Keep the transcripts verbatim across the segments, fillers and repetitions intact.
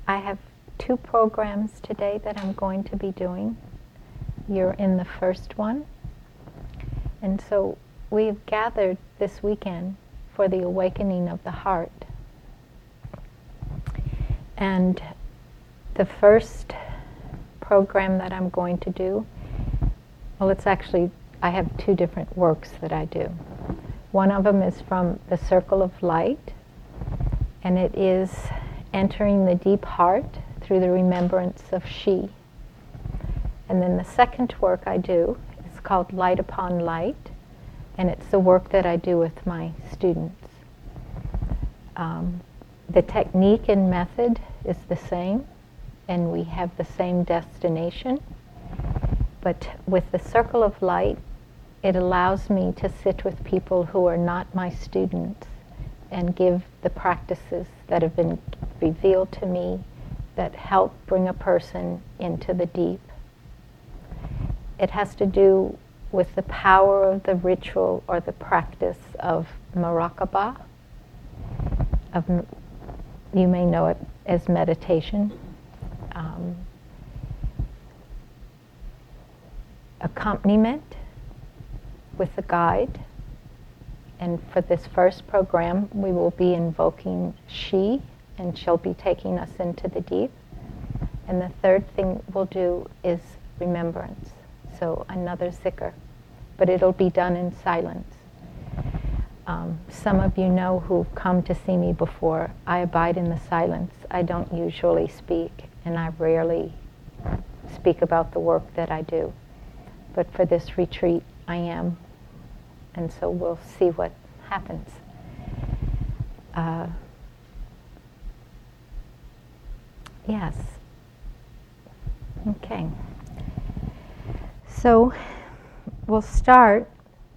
I have two programs today that I'm going to be doing. You're in the first one. And so we've gathered this weekend for the awakening of the heart. And the first program that I'm going to do, well, it's actually, I have two different works that I do. One of them is from the Circle of Light, and it is entering the deep heart through the remembrance of She. And then the second work I do is called Light Upon Light, and it's the work that I do with my students. Um, the technique and method is the same, and we have the same destination. But with the Circle of Light, it allows me to sit with people who are not my students and give the practices that have been revealed to me that help bring a person into the deep. It has to do with the power of the ritual or the practice of Muraqabah. Of, you may know it as meditation. Um, accompaniment with a guide. And for this first program, we will be invoking She, and she'll be taking us into the deep. And the third thing we'll do is remembrance. So another zikr, but it'll be done in silence. Um, some of you know who've come to see me before, I abide in the silence. I don't usually speak, and I rarely speak about the work that I do. But for this retreat, I am. And so we'll see what happens. Uh, yes. Okay. So we'll start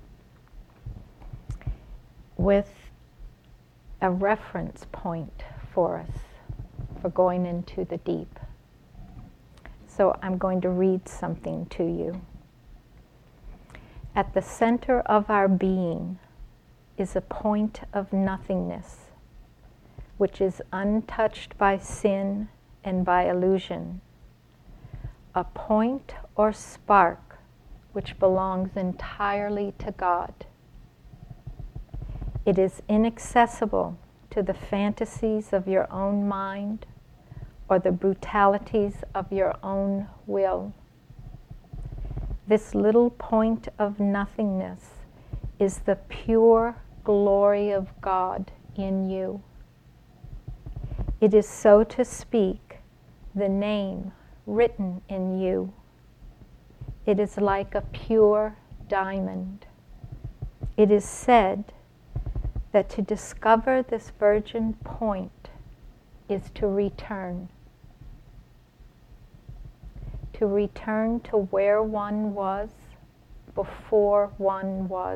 with a reference point for us for going into the deep. So I'm going to read something to you. At the center of our being is a point of nothingness, which is untouched by sin and by illusion. A point or spark which belongs entirely to God. It is inaccessible to the fantasies of your own mind or the brutalities of your own will. This little point of nothingness is the pure glory of God in you. It is, so to speak, the name written in you. It is like a pure diamond. It is said that to discover this virgin point is to return. To return to where one was before one was.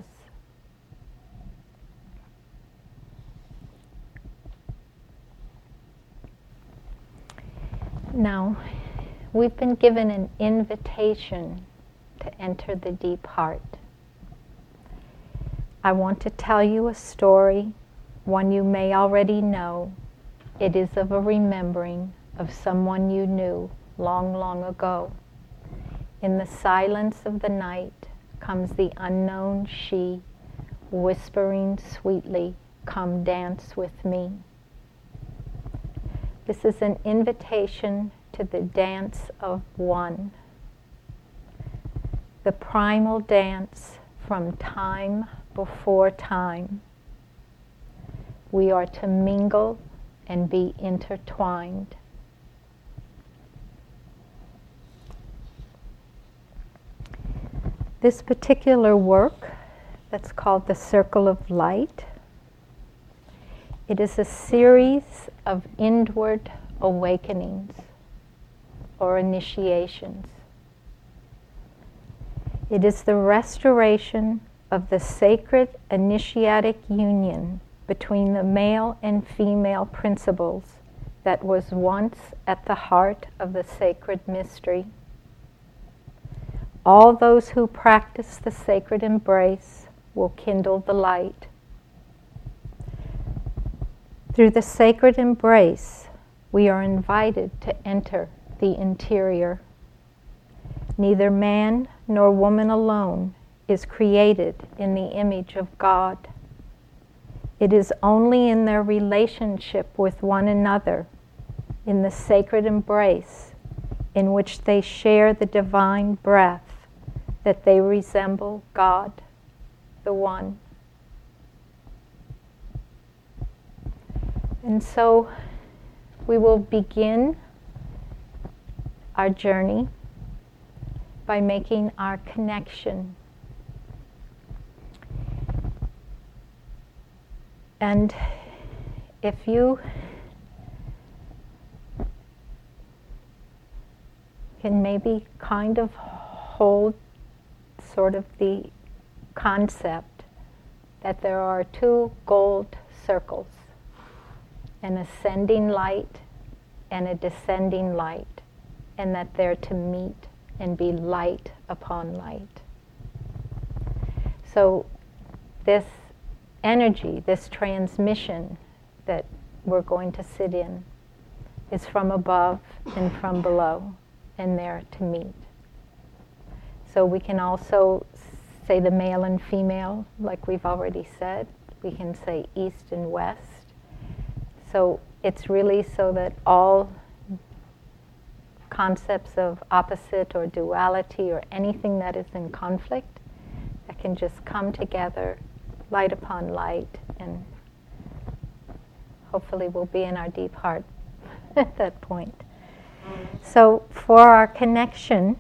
Now, we've been given an invitation to enter the deep heart. I want to tell you a story, one you may already know. It is of a remembering of someone you knew long, long ago. In the silence of the night comes the unknown She, whispering sweetly, "Come dance with me." This is an invitation to the dance of one, the primal dance from time before time. We are to mingle and be intertwined. This particular work, that's called the Circle of Light, it is a series of inward awakenings or initiations. It is the restoration of the sacred initiatic union between the male and female principles that was once at the heart of the sacred mystery. All those who practice the sacred embrace will kindle the light. Through the sacred embrace, we are invited to enter the interior. Neither man nor woman alone is created in the image of God. It is only in their relationship with one another, in the sacred embrace in which they share the divine breath, that they resemble God, the One. And so we will begin our journey by making our connection. And if you can maybe kind of hold sort of the concept that there are two gold circles, an ascending light and a descending light, and that they're to meet and be light upon light. So this energy, this transmission that we're going to sit in, is from above and from below, and they're to meet. So we can also say the male and female, like we've already said. We can say east and west. So it's really so that all concepts of opposite or duality or anything that is in conflict, that can just come together, light upon light, and hopefully we'll be in our deep heart at that point. So for our connection,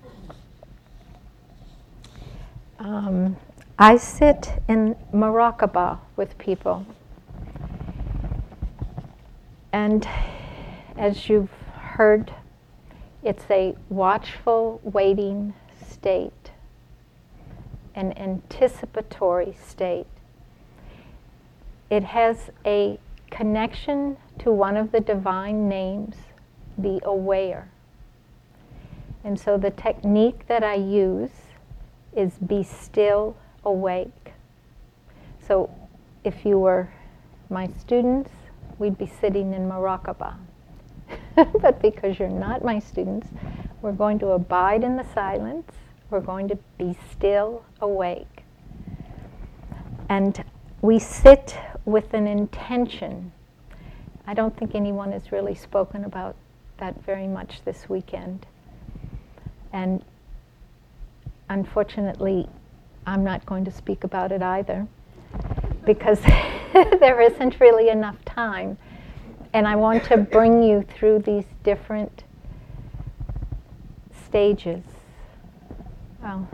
um, I sit in Muraqabah with people. And as you've heard, it's a watchful, waiting state, an anticipatory state. It has a connection to one of the divine names, the aware. And so the technique that I use is be still awake. So if you were my students, we'd be sitting in Muraqabah. But because you're not my students, we're going to abide in the silence. We're going to be still awake. And we sit with an intention. I don't think anyone has really spoken about that very much this weekend. And unfortunately, I'm not going to speak about it either, because there isn't really enough time. And I want to bring you through these different stages. Well,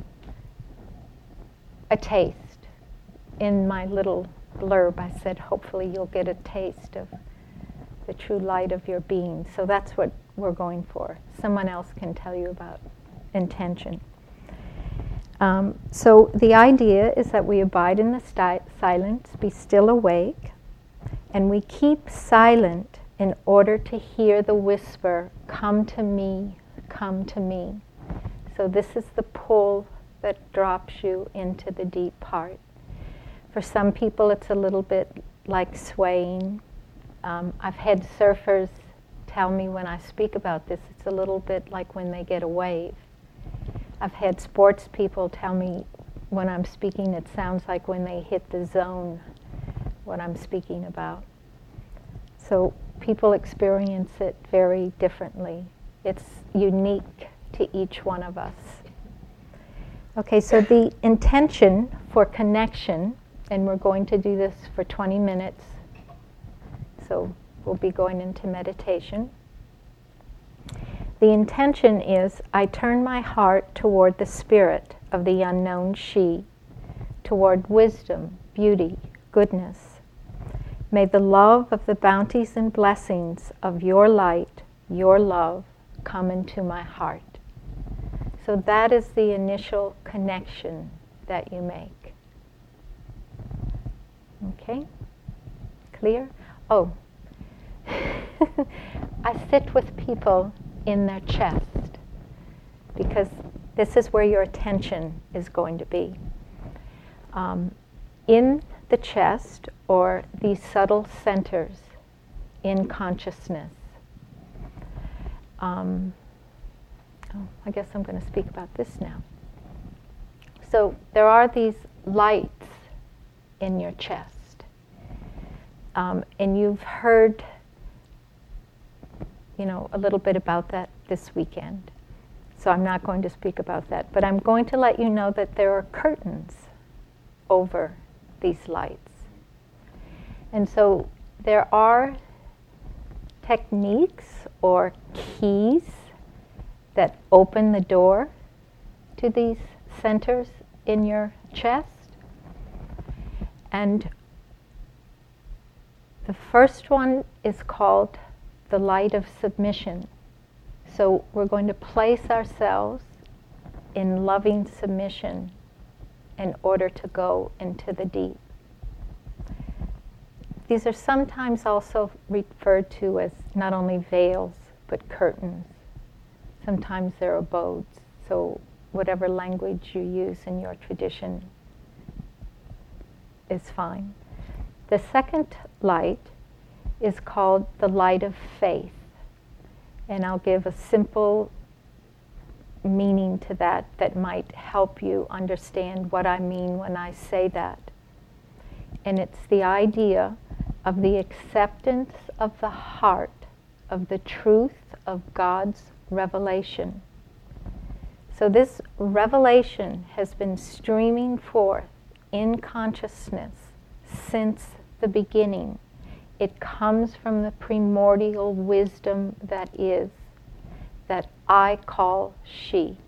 a taste. In my little blurb, I said, hopefully you'll get a taste of the true light of your being. So that's what we're going for. Someone else can tell you about intention. Um, so the idea is that we abide in the sti- silence, be still awake, and we keep silent in order to hear the whisper, come to me, come to me. So this is the pull that drops you into the deep part. For some people, it's a little bit like swaying. Um, I've had surfers tell me when I speak about this, it's a little bit like when they get a wave. I've had sports people tell me when I'm speaking, it sounds like when they hit the zone, what I'm speaking about. So people experience it very differently. It's unique to each one of us. Okay, so the intention for connection, and we're going to do this for twenty minutes, so we'll be going into meditation. The intention is, I turn my heart toward the spirit of the unknown she, toward wisdom, beauty, goodness. May the love of the bounties and blessings of your light, your love, come into my heart. So that is the initial connection that you make. Okay? Clear? Oh, I sit with people in their chest, because this is where your attention is going to be. Um, in the chest, or these subtle centers in consciousness. Um, oh, I guess I'm going to speak about this now. So there are these lights in your chest. Um, and you've heard, you know, a little bit about that this weekend. So I'm not going to speak about that. But I'm going to let you know that there are curtains over these lights. And so there are techniques or keys that open the door to these centers in your chest. And the first one is called the light of submission. So we're going to place ourselves in loving submission in order to go into the deep. These are sometimes also referred to as not only veils, but curtains. Sometimes they're abodes. So whatever language you use in your tradition is fine. The second light is called the light of faith. And I'll give a simple meaning to that that might help you understand what I mean when I say that. And it's the idea of the acceptance of the heart of the truth of God's revelation. So this revelation has been streaming forth in consciousness since the beginning. It comes from the primordial wisdom that is, that I call she.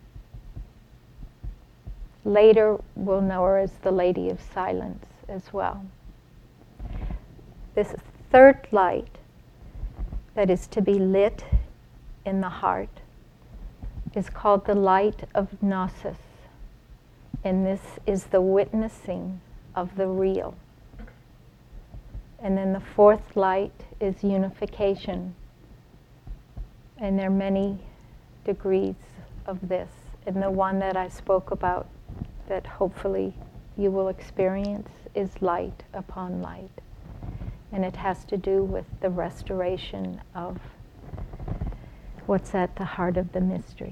Later we'll know her as the Lady of Silence as well. This third light that is to be lit in the heart is called the light of Gnosis. And this is the witnessing of the real. And then the fourth light is unification. And there are many degrees of this. And the one that I spoke about that hopefully you will experience is light upon light. And it has to do with the restoration of what's at the heart of the mystery.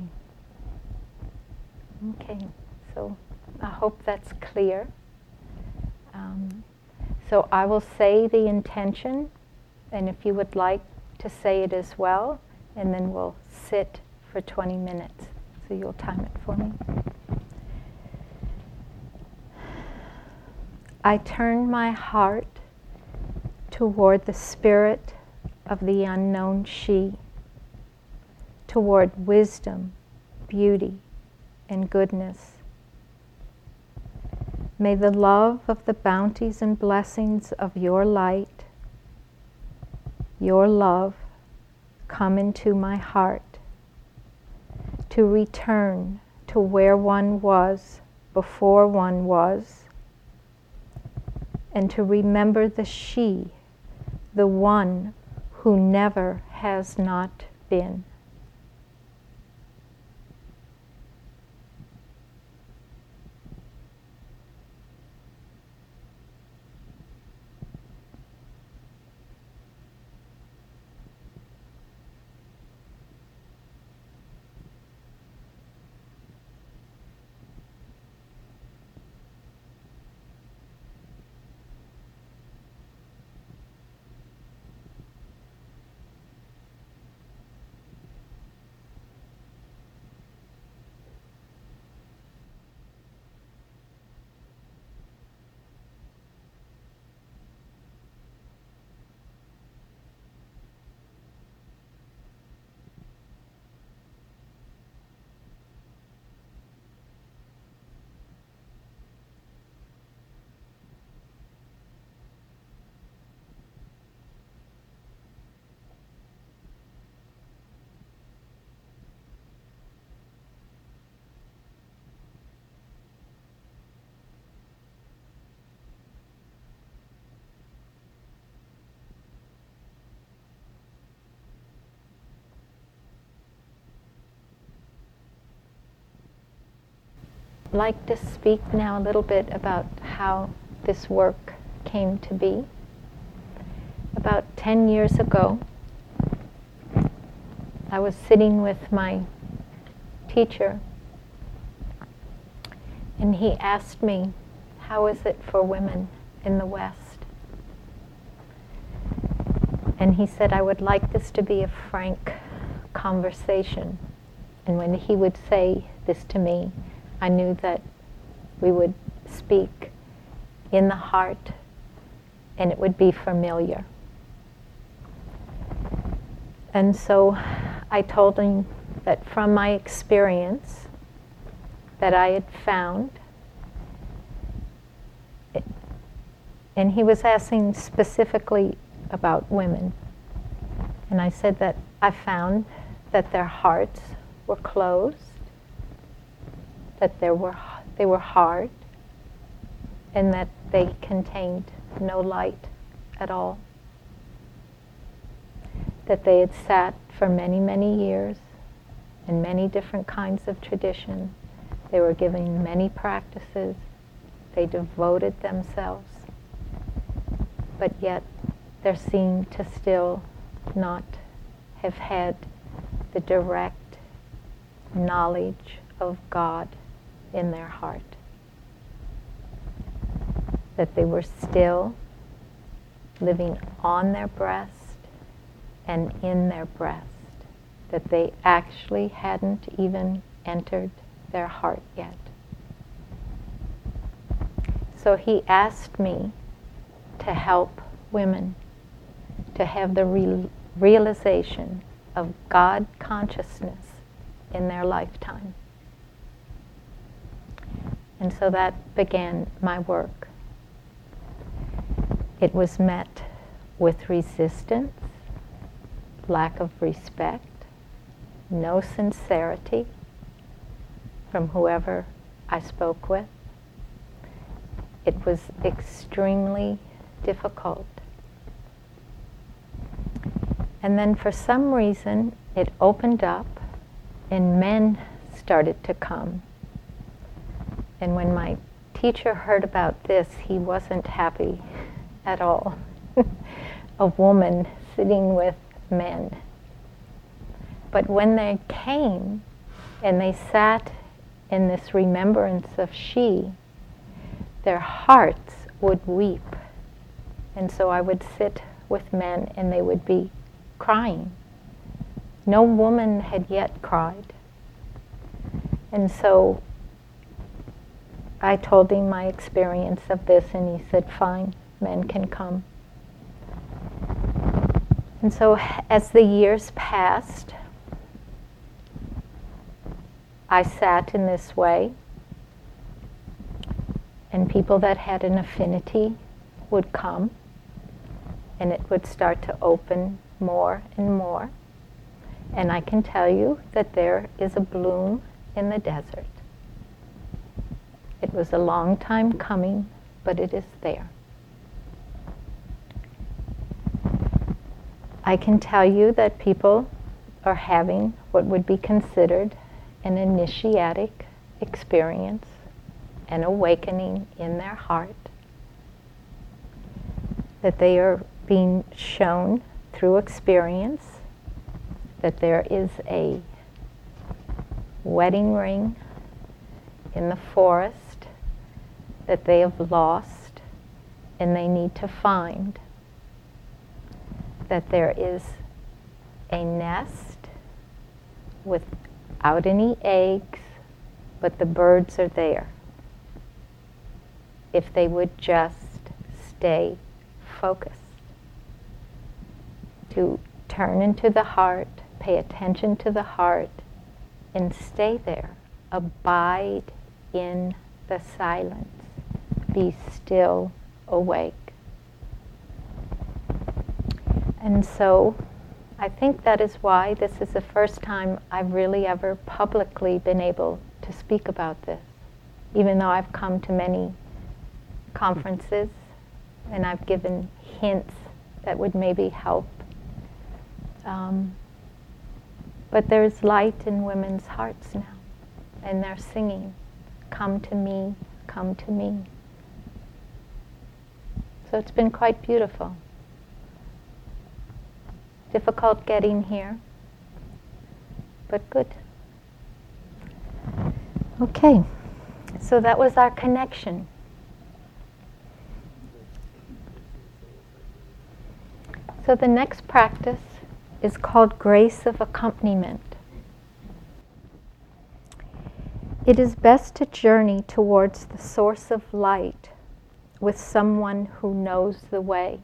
Okay, so I hope that's clear. Um, so I will say the intention, and if you would like to say it as well, and then we'll sit for twenty minutes. So you'll time it for me. I turn my heart toward the spirit of the unknown she, toward wisdom, beauty, and goodness. May the love of the bounties and blessings of your light, your love, come into my heart, to return to where one was before one was, and to remember the she, the one who never has not been. Like to speak now a little bit about how this work came to be. about ten years ago, I was sitting with my teacher, and he asked me, how is it for women in the West? And he said, I would like this to be a frank conversation. And when he would say this to me, I knew that we would speak in the heart, and it would be familiar. And so I told him that from my experience that I had found, and he was asking specifically about women, and I said that I found that their hearts were closed, that there were, they were hard, and that they contained no light at all. That they had sat for many, many years in many different kinds of tradition. They were giving many practices. They devoted themselves. But yet there seemed to still not have had the direct knowledge of God in their heart. That they were still living on their breast and in their breast, that they actually hadn't even entered their heart yet. So he asked me to help women to have the real realization of God consciousness in their lifetime. And so that began my work. It was met with resistance, lack of respect, no sincerity from whoever I spoke with. It was extremely difficult. And then for some reason, it opened up and men started to come. And when my teacher heard about this, he wasn't happy at all. A woman sitting with men. But when they came and they sat in this remembrance of she, their hearts would weep. And so I would sit with men and they would be crying. No woman had yet cried. And so I told him my experience of this, and he said, fine, men can come. And so as the years passed, I sat in this way, and people that had an affinity would come, and it would start to open more and more. And I can tell you that there is a bloom in the desert. It was a long time coming, but it is there. I can tell you that people are having what would be considered an initiatic experience, an awakening in their heart, that they are being shown through experience that there is a wedding ring in the forest that they have lost and they need to find. That there is a nest without any eggs, but the birds are there. If they would just stay focused. To turn into the heart, pay attention to the heart, and stay there. Abide in the silence. Be still awake. And so I think that is why this is the first time I've really ever publicly been able to speak about this. Even though I've come to many conferences and I've given hints that would maybe help. Um, but there's light in women's hearts now, and they're singing, "Come to me, come to me." So it's been quite beautiful. Difficult getting here, but good. Okay, so that was our connection. So the next practice is called grace of accompaniment. It is best to journey towards the source of light with someone who knows the way.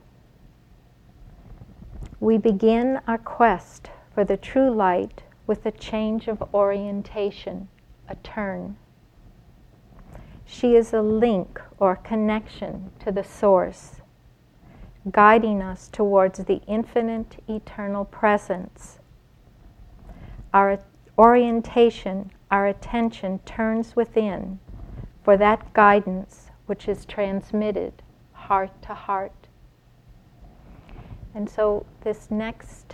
We begin our quest for the true light with a change of orientation, a turn. She is a link or connection to the source, guiding us towards the infinite eternal presence. Our orientation, our attention turns within for that guidance which is transmitted heart to heart. And so this next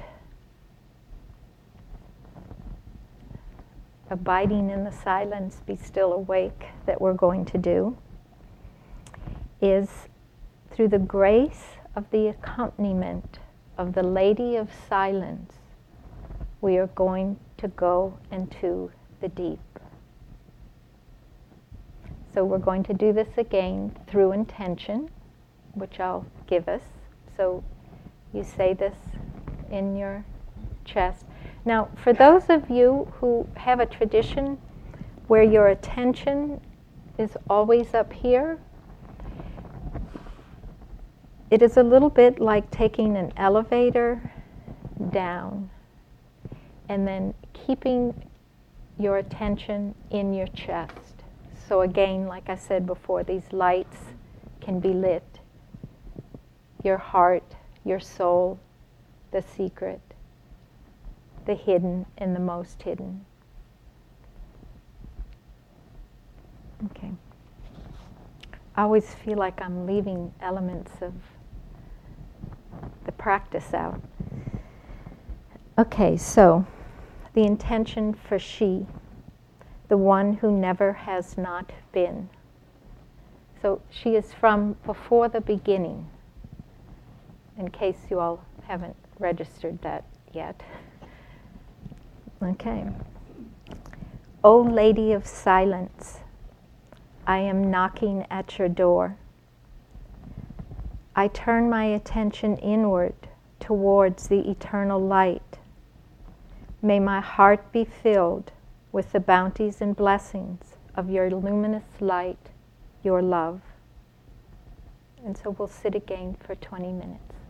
abiding in the silence, be still awake, that we're going to do is through the grace of the accompaniment of the Lady of Silence, we are going to go into the deep. So we're going to do this again through intention, which I'll give us. So you say this in your chest. Now, for those of you who have a tradition where your attention is always up here, it is a little bit like taking an elevator down and then keeping your attention in your chest. So again, like I said before, these lights can be lit. Your heart, your soul, the secret, the hidden and the most hidden. Okay. I always feel like I'm leaving elements of the practice out. Okay, so the intention for she, the one who never has not been. So she is from before the beginning, in case you all haven't registered that yet. Okay. O Lady of Silence, I am knocking at your door. I turn my attention inward towards the eternal light. May my heart be filled with the bounties and blessings of your luminous light, your love. And so we'll sit again for twenty minutes.